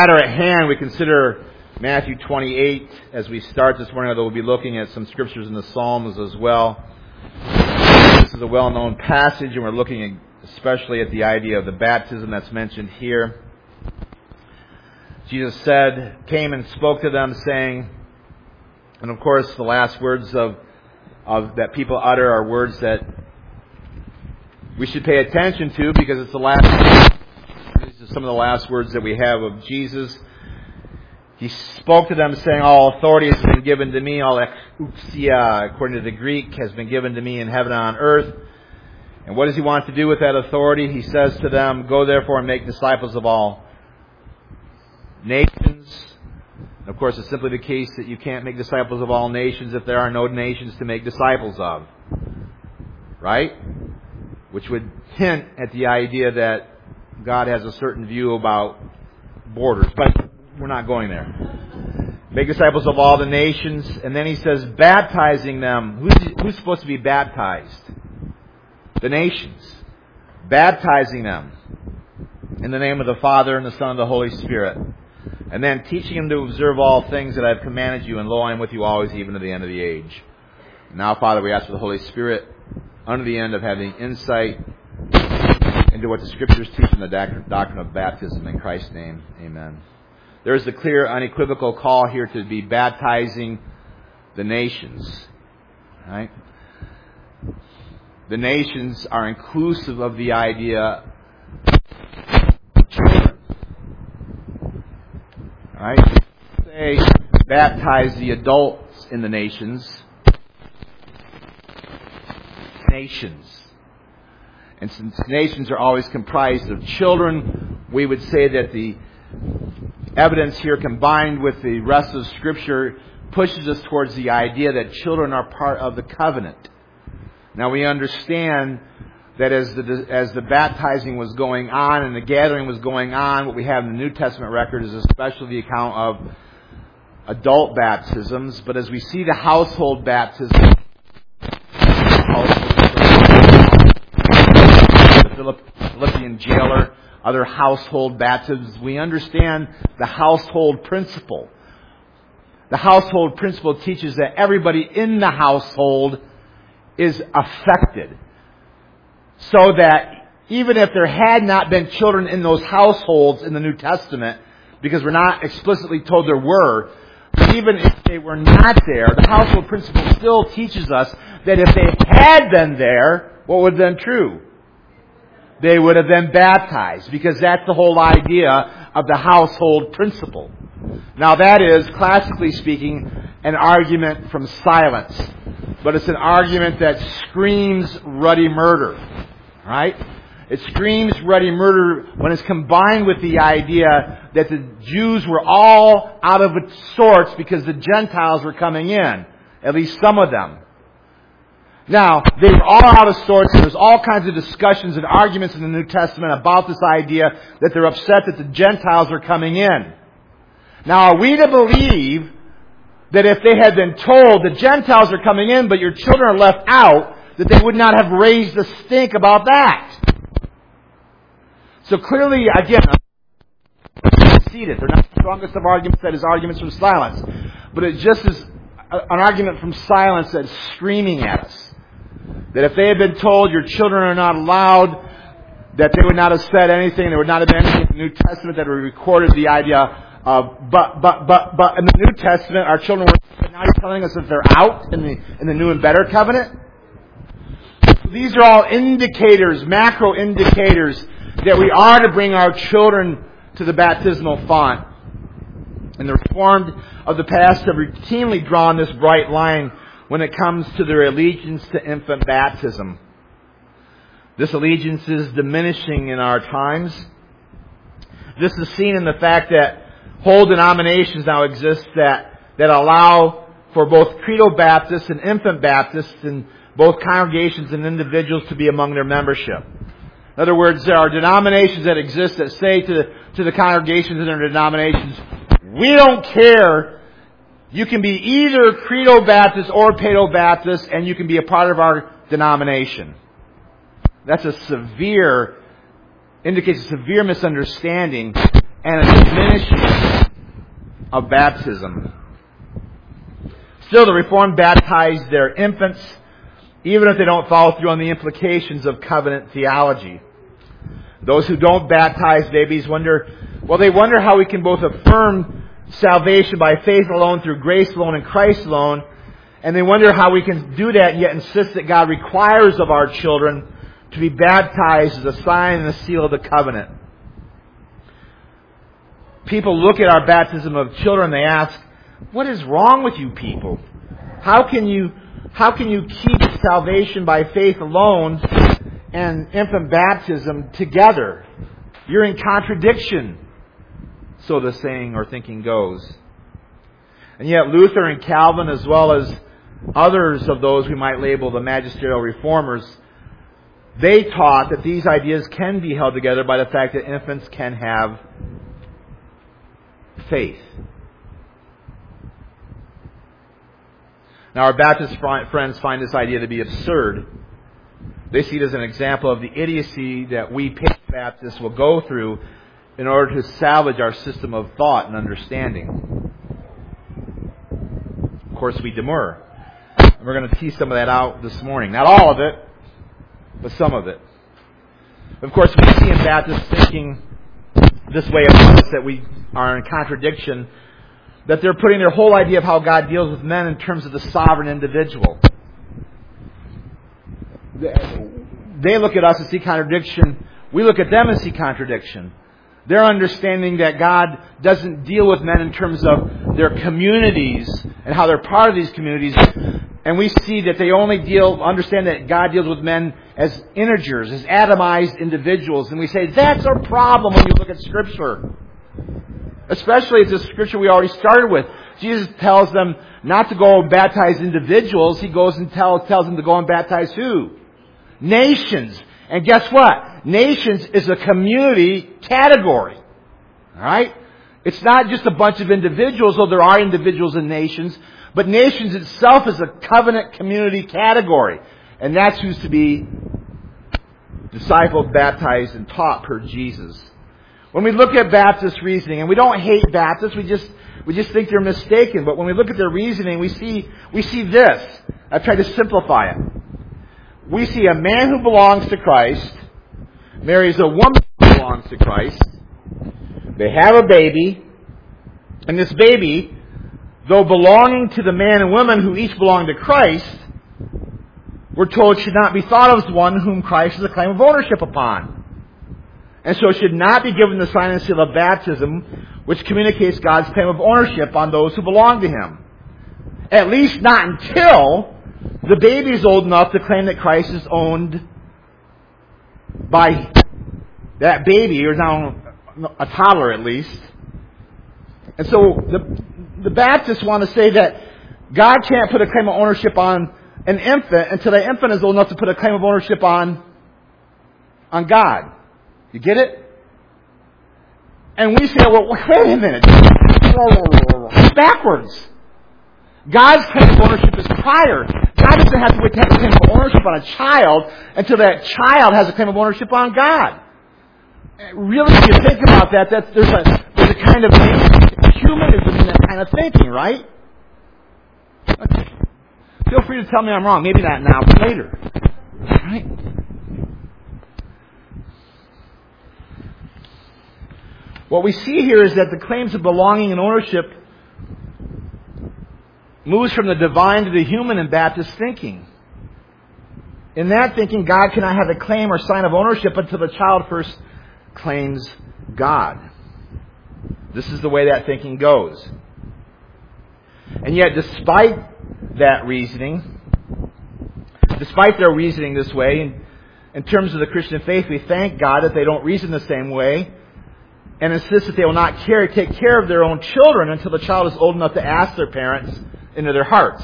matter at hand, we consider Matthew 28 as we start this morning, although we'll be looking at some scriptures in the Psalms as well. This is a well-known passage, and we're looking especially at the idea of the baptism that's mentioned here. Jesus came and spoke to them, saying, and of course the last words of that people utter are words that we should pay attention to, because it's the last. These are some of the last words that we have of Jesus. He spoke to them saying, all authority has been given to me, all exousia, according to the Greek, has been given to me in heaven and on earth. And what does He want to do with that authority? He says to them, go therefore and make disciples of all nations. And of course, it's simply the case that you can't make disciples of all nations if there are no nations to make disciples of. Right? Which would hint at the idea that God has a certain view about borders. But we're not going there. Make disciples of all the nations. And then He says, baptizing them. Who's supposed to be baptized? The nations. Baptizing them in the name of the Father and the Son and the Holy Spirit. And then teaching them to observe all things that I've commanded you. And lo, I am with you always, even to the end of the age. Now, Father, we ask for the Holy Spirit under the end of having insight into what the Scriptures teach in the doctrine of baptism. In Christ's name, amen. There is a clear, unequivocal call here to be baptizing the nations. Right? The nations are inclusive of the idea of children. Right? Say, baptize the adults in the nations. Nations. And since nations are always comprised of children, we would say that the evidence here, combined with the rest of Scripture, pushes us towards the idea that children are part of the covenant. Now, we understand that as the baptizing was going on and the gathering was going on, what we have in the New Testament record is especially the account of adult baptisms. But as we see the household baptism, the Philippian jailer, other household baptisms, we understand the household principle. The household principle teaches that everybody in the household is affected. So that even if there had not been children in those households in the New Testament, because we're not explicitly told there were, but even if they were not there, the household principle still teaches us that if they had been there, what would have been true? They would have been baptized, because that's the whole idea of the household principle. Now that is, classically speaking, an argument from silence. But it's an argument that screams ruddy murder. Right? It screams ruddy murder when it's combined with the idea that the Jews were all out of sorts because the Gentiles were coming in. At least some of them. Now, they were all out of sorts, and there's all kinds of discussions and arguments in the New Testament about this idea that they're upset that the Gentiles are coming in. Now, are we to believe that if they had been told the Gentiles are coming in, but your children are left out, that they would not have raised a stink about that? So clearly, again, conceded. They're not the strongest of arguments, that is arguments from silence. But it just is an argument from silence that's screaming at us. That if they had been told your children are not allowed, that they would not have said anything. There would not have been anything in the New Testament that would have recorded the idea of, but in the New Testament, our children were, now you're telling us that they're out in the new and better covenant? These are all indicators, macro indicators, that we are to bring our children to the baptismal font. And the Reformed of the past have routinely drawn this bright line when it comes to their allegiance to infant baptism. This allegiance is diminishing in our times. This is seen in the fact that whole denominations now exist that allow for both credo Baptists and infant Baptists in both congregations and individuals to be among their membership. In other words, there are denominations that exist that say to the congregations in their denominations, we don't care. You can be either credo Baptist or Paedo Baptist, and you can be a part of our denomination. That's indicates a severe misunderstanding and a diminishing of baptism. Still, the Reformed baptize their infants, even if they don't follow through on the implications of covenant theology. Those who don't baptize babies wonder how we can both affirm salvation by faith alone, through grace alone, and Christ alone, and they wonder how we can do that and yet insist that God requires of our children to be baptized as a sign and a seal of the covenant. People look at our baptism of children and they ask, what is wrong with you people? How can you keep salvation by faith alone and infant baptism together? You're in contradiction, so the saying or thinking goes. And yet Luther and Calvin, as well as others of those we might label the magisterial reformers, they taught that these ideas can be held together by the fact that infants can have faith. Now, our Baptist friends find this idea to be absurd. They see it as an example of the idiocy that we Baptists will go through in order to salvage our system of thought and understanding. Of course, we demur. And we're going to tease some of that out this morning. Not all of it, but some of it. Of course, we see in Baptist thinking this way of us that we are in contradiction, that they're putting their whole idea of how God deals with men in terms of the sovereign individual. They look at us and see contradiction. We look at them and see contradiction. They're understanding that God doesn't deal with men in terms of their communities and how they're part of these communities. And we see that they only understand that God deals with men as integers, as atomized individuals. And we say, that's our problem when you look at Scripture. Especially if it's a Scripture we already started with. Jesus tells them not to go and baptize individuals. He goes and tells them to go and baptize who? Nations. And guess what? Nations is a community category. Alright? It's not just a bunch of individuals, though there are individuals in nations. But nations itself is a covenant community category. And that's who's to be discipled, baptized, and taught per Jesus. When we look at Baptist reasoning, and we don't hate Baptists, we just think they're mistaken. But when we look at their reasoning, we see this. I've tried to simplify it. We see a man who belongs to Christ marries a woman who belongs to Christ. They have a baby, and this baby, though belonging to the man and woman who each belong to Christ, we're told should not be thought of as one whom Christ has a claim of ownership upon. And so it should not be given the sign and seal of baptism, which communicates God's claim of ownership on those who belong to Him. At least not until the baby is old enough to claim that Christ is owned by that baby, or now a toddler at least. And so the Baptists want to say that God can't put a claim of ownership on an infant until the infant is old enough to put a claim of ownership on God. You get it? And we say, well, wait a minute. It's backwards. God's claim of ownership is prior. God doesn't have to wait to have a claim of ownership on a child until that child has a claim of ownership on God. Really, if you think about that, there's a kind of humanism in that kind of thinking, right? Okay. Feel free to tell me I'm wrong. Maybe not now, but later. Right? What we see here is that the claims of belonging and ownership moves from the divine to the human in Baptist thinking. In that thinking, God cannot have a claim or sign of ownership until the child first claims God. This is the way that thinking goes. And yet, despite that reasoning, despite their reasoning this way, in terms of the Christian faith, we thank God that they don't reason the same way and insist that they will not take care of their own children until the child is old enough to ask their parents into their hearts.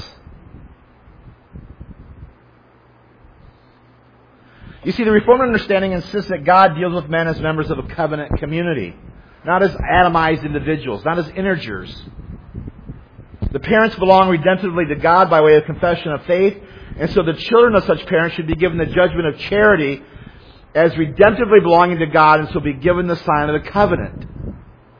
You see, the Reformed understanding insists that God deals with men as members of a covenant community, not as atomized individuals, not as integers. The parents belong redemptively to God by way of confession of faith, and so the children of such parents should be given the judgment of charity as redemptively belonging to God, and so be given the sign of the covenant.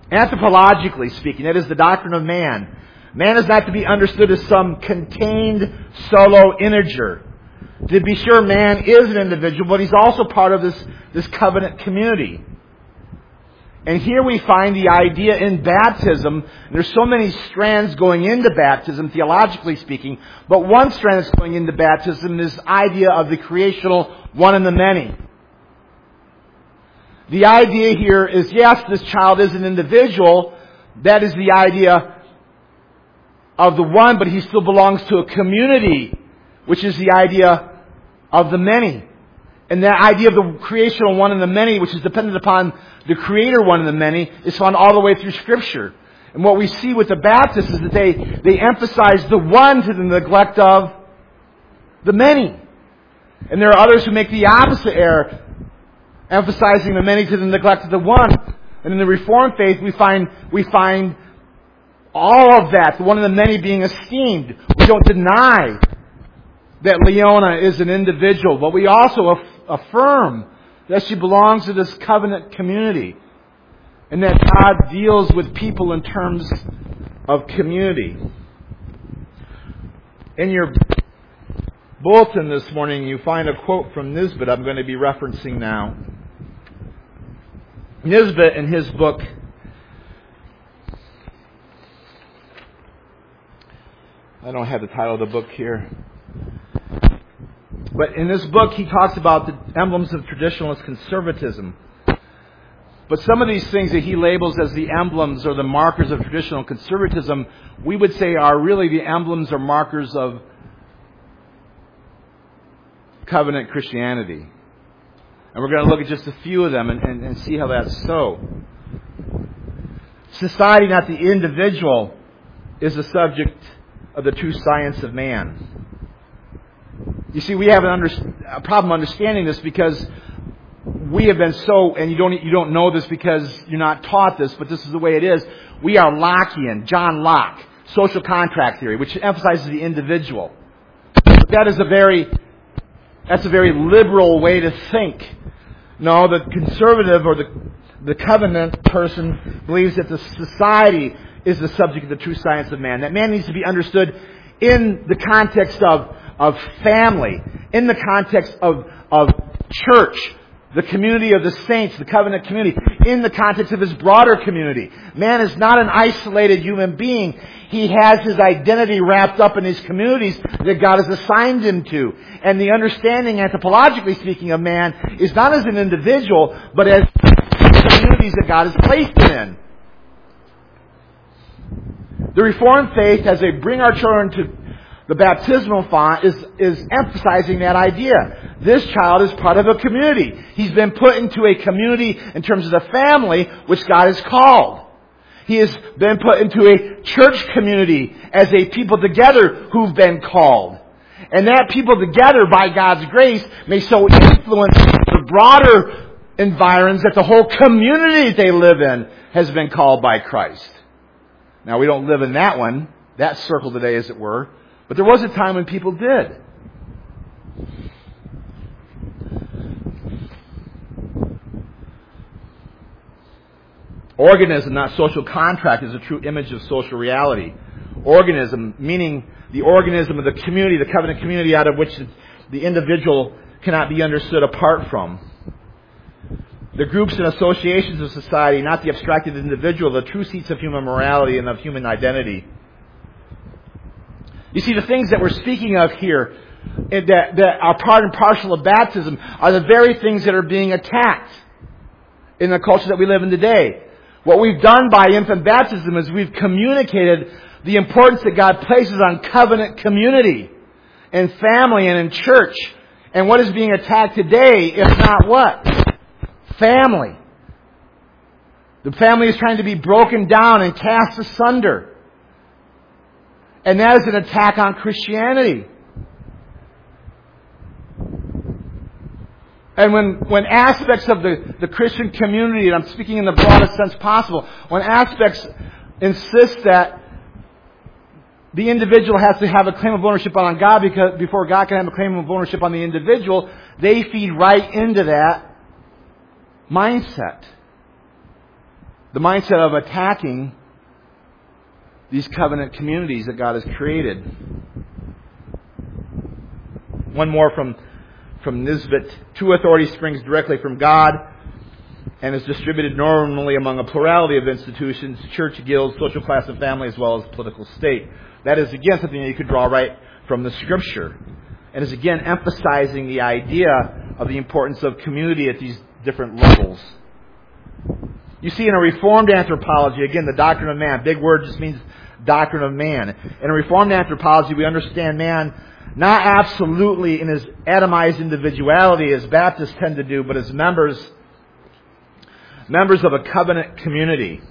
Anthropologically speaking, that is the doctrine of man. Man is not to be understood as some contained solo integer. To be sure, man is an individual, but he's also part of this covenant community. And here we find the idea in baptism. There's so many strands going into baptism, theologically speaking, but one strand that's going into baptism is the idea of the creational one in the many. The idea here is, yes, this child is an individual. That is the idea of the one, but he still belongs to a community, which is the idea of the many. And that idea of the creational one in the many, which is dependent upon the creator one in the many, is found all the way through Scripture. And what we see with the Baptists is that they emphasize the one to the neglect of the many. And there are others who make the opposite error, emphasizing the many to the neglect of the one. And in the Reformed faith, we find all of that, the one in the many being esteemed. We don't deny that Leona is an individual, but we also affirm that she belongs to this covenant community, and that God deals with people in terms of community. In your bulletin this morning, you find a quote from Nisbet I'm going to be referencing now. Nisbet, in his book, I don't have the title of the book here, but in this book he talks about the emblems of traditionalist conservatism. But some of these things that he labels as the emblems or the markers of traditional conservatism, we would say are really the emblems or markers of covenant Christianity. And we're going to look at just a few of them and see how that's so. Society, not the individual, is the subject of the true science of man. You see, we have a problem understanding this because we have been so, and you don't know this because you're not taught this, but this is the way it is. We are Lockean, John Locke, social contract theory, which emphasizes the individual. But that's a very liberal way to think. No, the conservative or the covenant person believes that the society is the subject of the true science of man. That man needs to be understood in the context of family, in the context of church, the community of the saints, the covenant community, in the context of his broader community. Man is not an isolated human being. He has his identity wrapped up in his communities that God has assigned him to. And the understanding, anthropologically speaking, of man is not as an individual, but as communities that God has placed him in. The Reformed faith, as they bring our children to the baptismal font, is emphasizing that idea. This child is part of a community. He's been put into a community in terms of the family which God has called. He has been put into a church community as a people together who've been called. And that people together, by God's grace, may so influence the broader environs that the whole community they live in has been called by Christ. Now, we don't live in that circle today, as it were. But there was a time when people did. Organism, not social contract, is a true image of social reality. Organism, meaning the organism of the community, the covenant community out of which the individual cannot be understood apart from. The groups and associations of society, not the abstracted individual, the true seats of human morality and of human identity. You see, the things that we're speaking of here, that are part and parcel of baptism, are the very things that are being attacked in the culture that we live in today. What we've done by infant baptism is we've communicated the importance that God places on covenant community and family and in church. And what is being attacked today, if not what? Family. The family is trying to be broken down and cast asunder. And that is an attack on Christianity. And when aspects of the Christian community, and I'm speaking in the broadest sense possible, when aspects insist that the individual has to have a claim of ownership on God before God can have a claim of ownership on the individual, they feed right into that mindset. the mindset of attacking these covenant communities that God has created. One more from Nisbet. True authority springs directly from God and is distributed normally among a plurality of institutions, church, guilds, social class, and family, as well as political state. That is, again, something that you could draw right from the Scripture. And is, again, emphasizing the idea of the importance of community at these different levels. You see, in a Reformed anthropology, again, the doctrine of man, big word just means doctrine of man. In a Reformed anthropology, we understand man not absolutely in his atomized individuality as Baptists tend to do, but as members of a covenant community.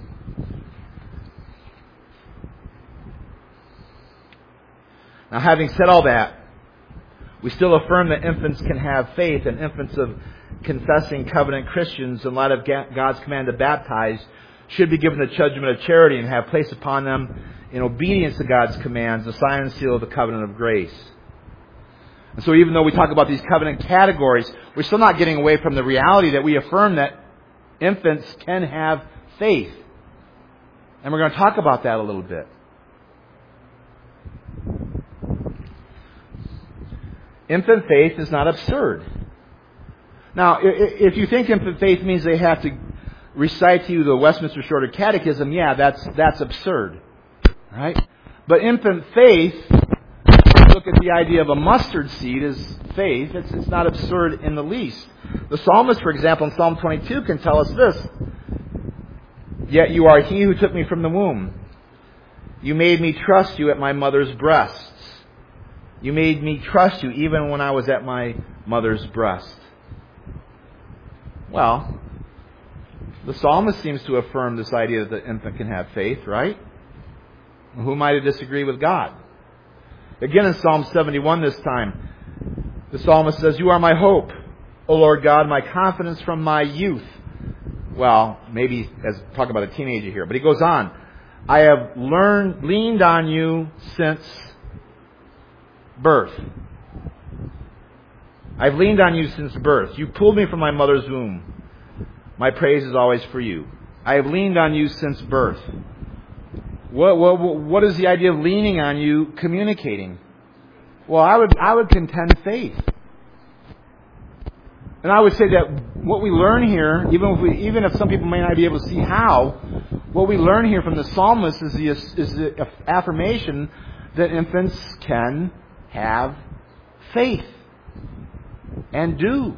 Now, having said all that, we still affirm that infants can have faith, and infants of confessing covenant Christians, in light of God's command to baptize, should be given the judgment of charity and have placed upon them, in obedience to God's commands, the sign and seal of the covenant of grace. And so even though we talk about these covenant categories, we're still not getting away from the reality that we affirm that infants can have faith. And we're going to talk about that a little bit. Infant faith is not absurd. Now, if you think infant faith means they have to recite to you the Westminster Shorter Catechism, yeah, that's absurd. Right? But infant faith, look at the idea of a mustard seed as faith, it's not absurd in the least. The psalmist, for example, in Psalm 22 can tell us this: "Yet you are he who took me from the womb. You made me trust you at my mother's breasts. You made me trust you even when I was at my mother's breast." Well, the psalmist seems to affirm this idea that the infant can have faith, right? Who am I to disagree with God? Again, in Psalm 71 this time, the psalmist says, "You are my hope, O Lord God, my confidence from my youth." Well, maybe as talking about a teenager here, but he goes on, "I have leaned on you since birth. I've leaned on you since birth. You pulled me from my mother's womb. My praise is always for you. I have leaned on you since birth." What is the idea of leaning on you communicating? Well, I would contend faith. And I would say that what we learn here, even if some people may not be able to see how, what we learn here from the psalmist is the affirmation that infants can have faith and do.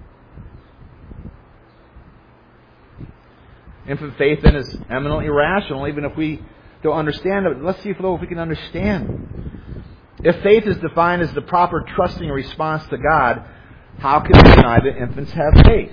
Infant faith then is eminently rational, even if we don't understand it. Let's see if we can understand. If faith is defined as the proper trusting response to God, how can we deny that infants have faith?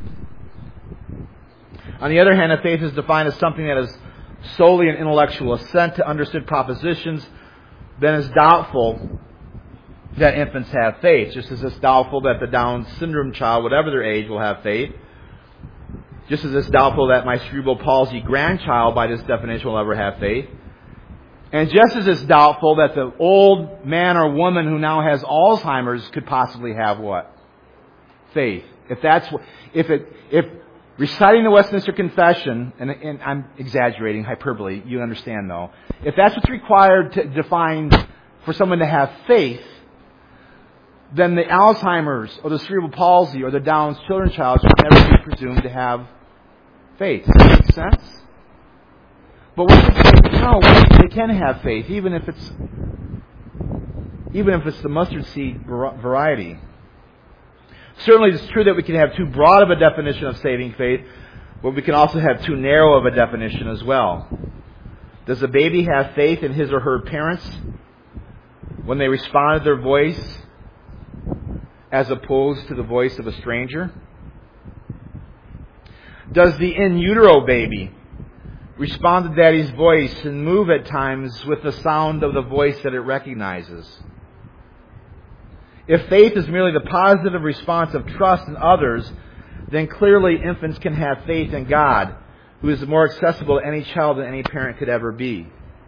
On the other hand, if faith is defined as something that is solely an intellectual assent to understood propositions, then it's doubtful that infants have faith, just as it's doubtful that the Down syndrome child, whatever their age, will have faith. Just as it's doubtful that my cerebral palsy grandchild, by this definition, will ever have faith. And just as it's doubtful that the old man or woman who now has Alzheimer's could possibly have what? Faith. If reciting the Westminster Confession, and I'm exaggerating, hyperbole, you understand though. If that's what's required to define for someone to have faith, then the Alzheimer's or the cerebral palsy or the Down children's child should never be presumed to have faith. Does that make sense? But we can say, no, they can have faith, even if it's the mustard seed variety. Certainly it's true that we can have too broad of a definition of saving faith, but we can also have too narrow of a definition as well. Does a baby have faith in his or her parents when they respond to their voice as opposed to the voice of a stranger? Does the in utero baby respond to daddy's voice and move at times with the sound of the voice that it recognizes? If faith is merely the positive response of trust in others, then clearly infants can have faith in God, who is more accessible to any child than any parent could ever be.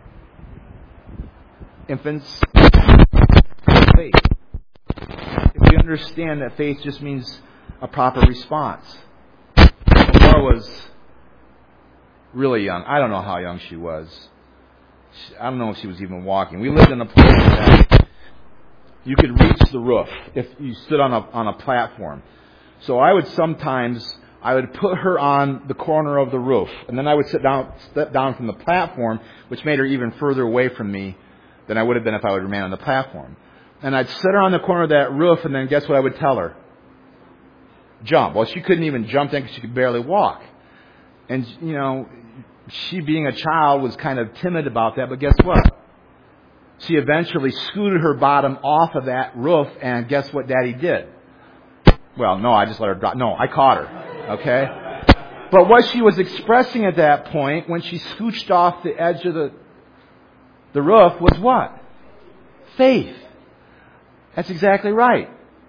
Infants have faith. If we understand that faith just means a proper response. Omar was really young. I don't know how young she was. I don't know if she was even walking. We lived in a place that you could reach the roof if you stood on a platform. So I would put her on the corner of the roof, and then I would step down from the platform, which made her even further away from me than I would have been if I would remain on the platform. And I'd sit her on the corner of that roof, and then guess what I would tell her? Jump. Well, she couldn't even jump then because she could barely walk. And, she being a child was kind of timid about that, but guess what? She eventually scooted her bottom off of that roof, and guess what Daddy did? Well, no, I just let her drop. No, I caught her. Okay? But what she was expressing at that point, when she scooched off the edge of the roof, was what? Faith. That's exactly right.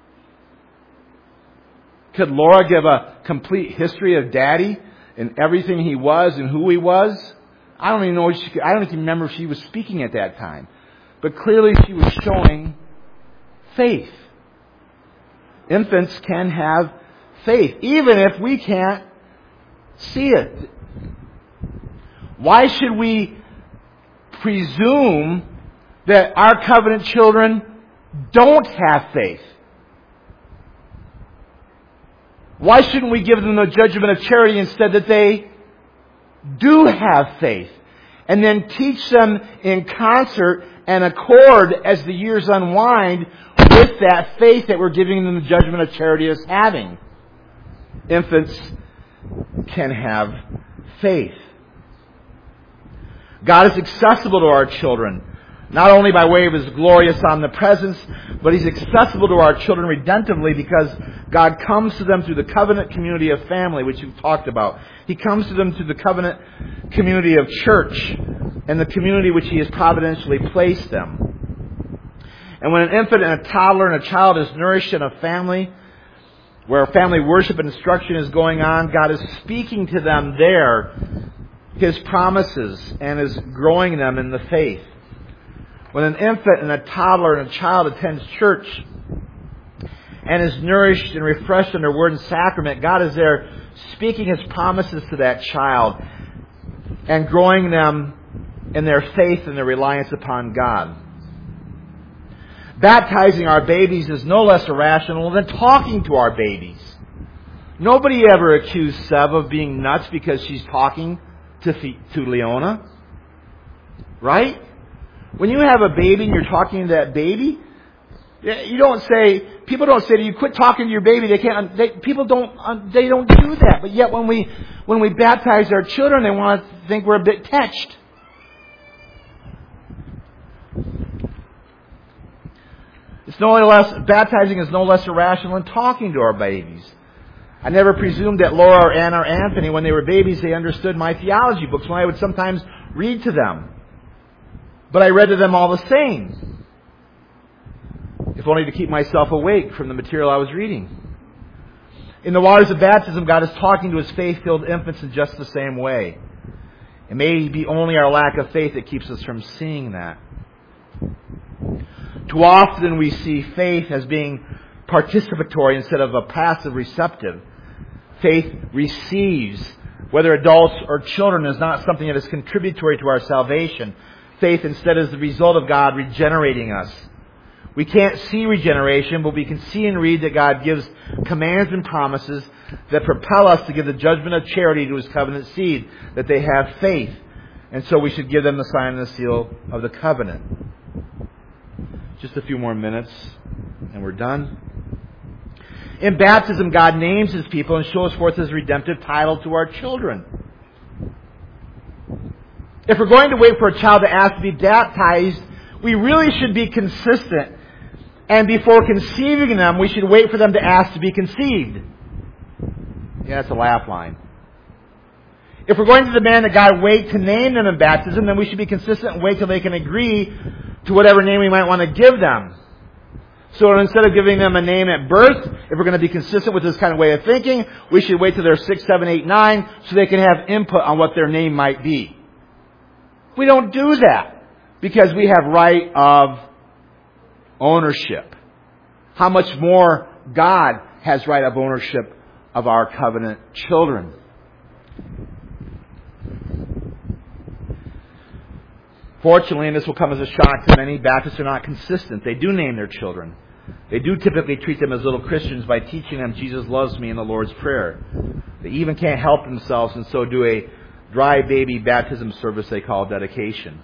Could Laura give a complete history of Daddy and everything he was and who he was? I don't even know if I don't even remember if she was speaking at that time. But clearly she was showing faith. Infants can have faith, even if we can't see it. Why should we presume that our covenant children don't have faith? Why shouldn't we give them the judgment of charity instead that they do have faith? And then teach them in concert and accord as the years unwind with that faith that we're giving them the judgment of charity as having. Infants can have faith. God is accessible to our children, not only by way of His glorious omnipresence, but He's accessible to our children redemptively because God comes to them through the covenant community of family, which we've talked about. He comes to them through the covenant community of church and the community which He has providentially placed them. And when an infant and a toddler and a child is nourished in a family where family worship and instruction is going on, God is speaking to them there His promises and is growing them in the faith. When an infant and a toddler and a child attends church and is nourished and refreshed under Word and Sacrament, God is there speaking His promises to that child and growing them in their faith and their reliance upon God. Baptizing our babies is no less irrational than talking to our babies. Nobody ever accused Seb of being nuts because she's talking to Leona. Right? When you have a baby and you're talking to that baby, people don't say to you, quit talking to your baby. People don't do that. But yet when we baptize our children, they want to think we're a bit touched. Baptizing is no less irrational than talking to our babies. I never presumed that Laura or Anna or Anthony, when they were babies, they understood my theology books when I would sometimes read to them. But I read to them all the same, if only to keep myself awake from the material I was reading. In the waters of baptism, God is talking to His faith-filled infants in just the same way. It may be only our lack of faith that keeps us from seeing that. Too often we see faith as being participatory instead of a passive receptive. Faith receives, whether adults or children, is not something that is contributory to our salvation. Faith instead is the result of God regenerating us. We can't see regeneration, but we can see and read that God gives commands and promises that propel us to give the judgment of charity to His covenant seed, that they have faith. And so we should give them the sign and the seal of the covenant. Just a few more minutes and we're done. In baptism, God names His people and shows forth His redemptive title to our children. If we're going to wait for a child to ask to be baptized, we really should be consistent. And before conceiving them, we should wait for them to ask to be conceived. Yeah, that's a laugh line. If we're going to demand that God wait to name them in baptism, then we should be consistent and wait till they can agree to whatever name we might want to give them. So instead of giving them a name at birth, if we're going to be consistent with this kind of way of thinking, we should wait till they're 6, 7, 8, 9 so they can have input on what their name might be. We don't do that because we have right of ownership. How much more God has right of ownership of our covenant children. Fortunately, and this will come as a shock to many, Baptists are not consistent. They do name their children. They do typically treat them as little Christians by teaching them Jesus loves me in the Lord's Prayer. They even can't help themselves and so do a dry baby baptism service they call dedication.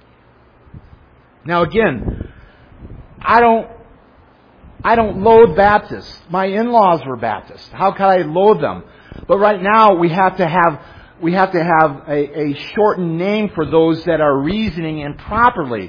Now again, I don't loathe Baptists. My in-laws were Baptists. How could I loathe them? But right now we have to have a shortened name for those that are reasoning improperly,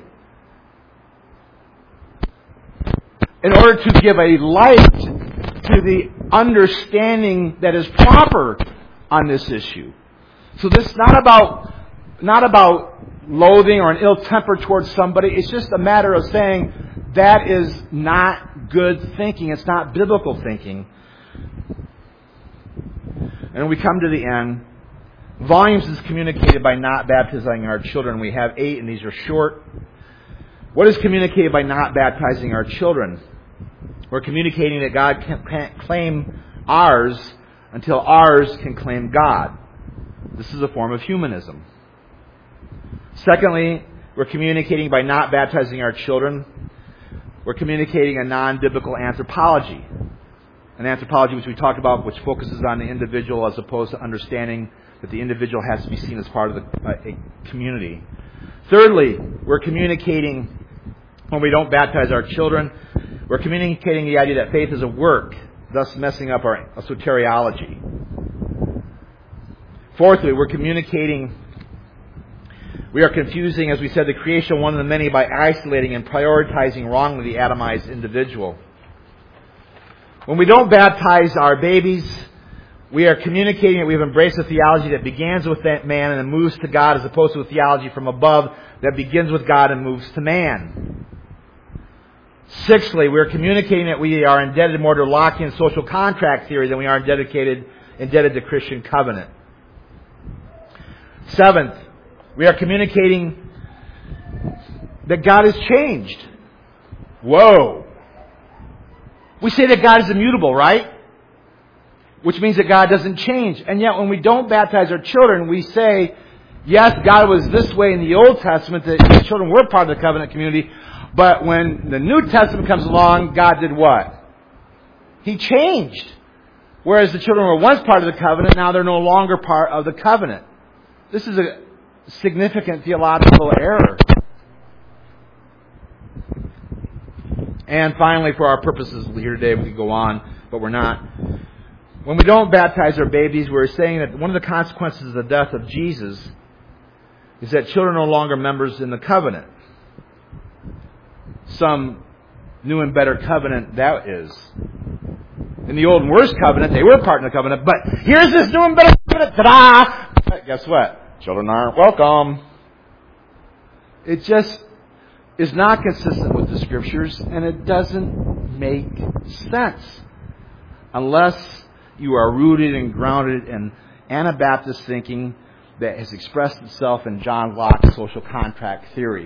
in order to give a light to the understanding that is proper on this issue. So this is not about loathing or an ill temper towards somebody. It's just a matter of saying that is not good thinking. It's not biblical thinking. And we come to the end. Volumes is communicated by not baptizing our children. We have 8, and these are short. What is communicated by not baptizing our children? We're communicating that God can't claim ours until ours can claim God. This is a form of humanism. Secondly, we're communicating by not baptizing our children. We're communicating a non-biblical anthropology. An anthropology which we talked about, which focuses on the individual as opposed to understanding that the individual has to be seen as part of a community. Thirdly, we're communicating, when we don't baptize our children, we're communicating the idea that faith is a work, thus messing up our soteriology. Fourthly, we are confusing, as we said, the creation of one of the many by isolating and prioritizing wrongly the atomized individual. When we don't baptize our babies, we are communicating that we've embraced a theology that begins with that man and then moves to God, as opposed to a theology from above that begins with God and moves to man. Sixthly, we are communicating that we are indebted more to Lockean social contract theory than we are indebted to Christian covenant. Seventh, we are communicating that God has changed. Whoa! We say that God is immutable, right? Which means that God doesn't change. And yet when we don't baptize our children, we say, yes, God was this way in the Old Testament, that His children were part of the covenant community, but when the New Testament comes along, God did what? He changed. Whereas the children were once part of the covenant, now they're no longer part of the covenant. This is a significant theological error. And finally, for our purposes here today, we could go on, but we're not. When we don't baptize our babies, we're saying that one of the consequences of the death of Jesus is that children are no longer members in the covenant. Some new and better covenant that is. In the old and worse covenant, they were part of the covenant, but here's this new and better covenant. Ta-da! But guess what? Children aren't welcome. It just is not consistent with the Scriptures, and it doesn't make sense unless you are rooted and grounded in Anabaptist thinking that has expressed itself in John Locke's social contract theory.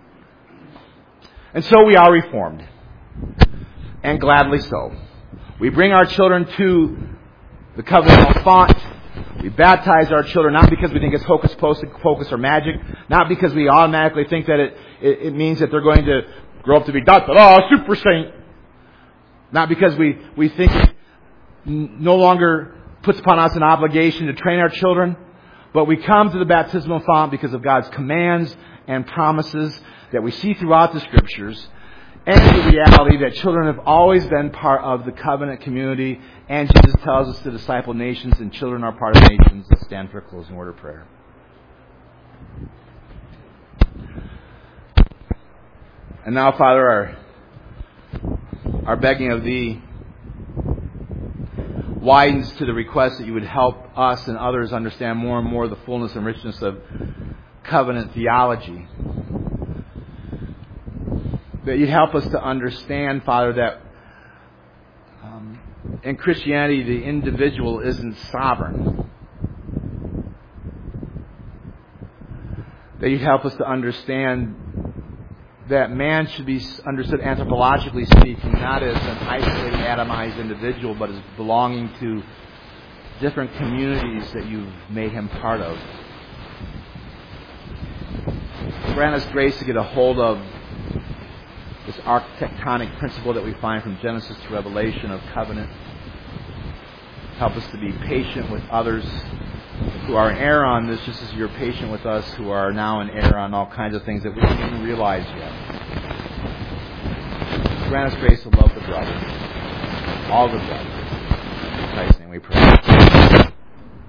And so we are reformed, and gladly so. We bring our children to the covenantal font. We baptize our children not because we think it's hocus pocus or magic, not because we automatically think that it means that they're going to grow up to be super saint, not because we think it no longer puts upon us an obligation to train our children, but we come to the baptismal font because of God's commands and promises that we see throughout the Scriptures, and the reality that children have always been part of the covenant community, and Jesus tells us to disciple nations, and children are part of nations. Let's stand for a closing word of prayer. And now, Father, our begging of Thee widens to the request that You would help us and others understand more and more the fullness and richness of covenant theology. That You'd help us to understand, Father, that in Christianity the individual isn't sovereign. That You'd help us to understand that man should be understood anthropologically speaking, not as an isolated, atomized individual, but as belonging to different communities that You've made him part of. Grant us grace to get a hold of this architectonic principle that we find from Genesis to Revelation of covenant. Help us to be patient with others who are in error on this, just as you're patient with us who are now in error on all kinds of things that we don't even realize yet. Grant us grace to love the brothers, all the brothers. In Christ's name we pray.